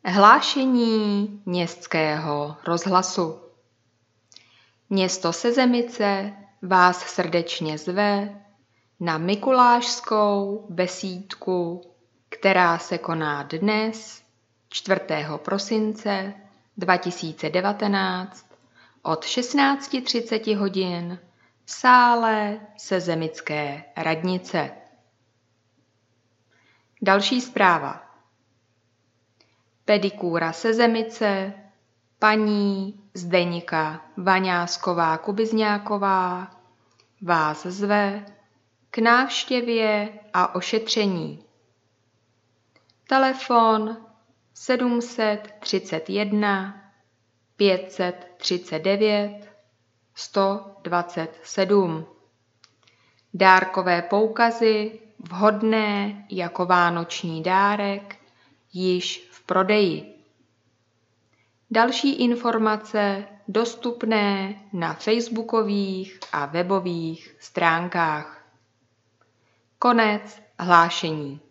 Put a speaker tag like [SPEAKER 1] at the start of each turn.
[SPEAKER 1] Hlášení Městského rozhlasu. Město Sezemice vás srdečně zve na mikulášskou besídku, která se koná dnes, 4. prosince 2019 od 16:30 hodin v sále Sezemické radnice. Další zpráva. Pedikúra Sezemice, paní Zdeňka Vaňásková-Kubizňáková vás zve k návštěvě a ošetření. Telefon 731 539 127. Dárkové poukazy vhodné jako vánoční dárek již v prodeji. Další informace dostupné na facebookových a webových stránkách. Konec hlášení.